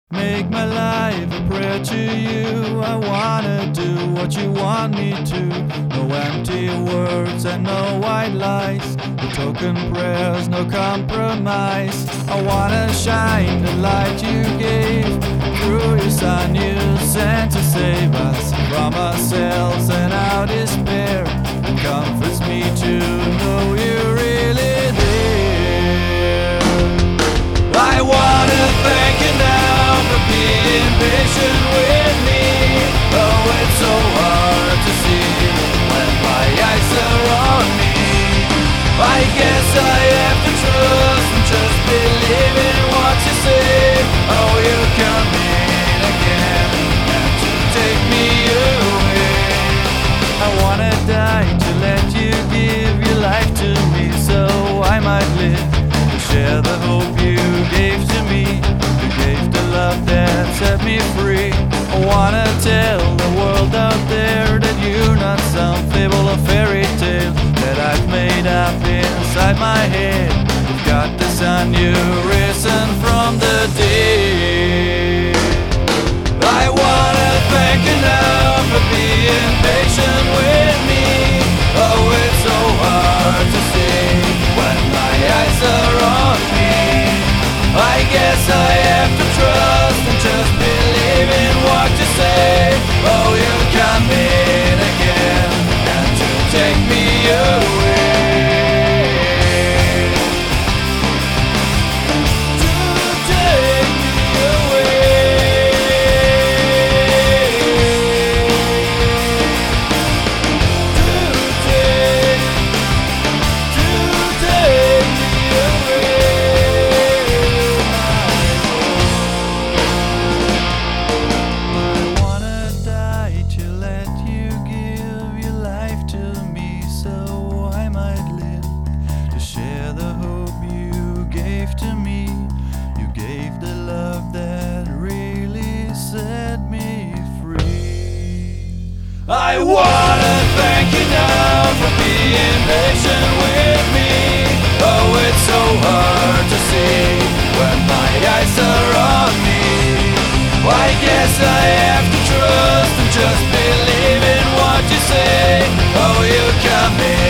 Make my life a prayer to you. I wanna do what you want me to. No empty words and no white lies. No token prayers, no compromise. I wanna shine the light you gave through your son you sent to save us from ourselves and our despair. It comforts me to know you're really there. I wanna thank you now for being patient with me. Oh, it's so hard to see when my eyes are on me. I guess I have to trust and just believe in what you say. Oh, you come in again and to take me away. I wanna die to let you give your life to me, so I might live to share the hope you gave to me. You gave the love that set me free. I wanna tell the world out there that you're not some fable or fairy tale that I've made up inside my head. You've got the sun, you've risen from the dead. I wanna thank you now for being patient with me. Oh, it's so hard to see when my eyes are on me. I guess I have to trust and just believe in what you say. Oh, you come in again and to take me away. To me, you gave the love that really set me free. I wanna thank you now for being patient with me. Oh, it's so hard to see when my eyes are on me. I guess I have to trust and just believe in what you say. Oh, you come in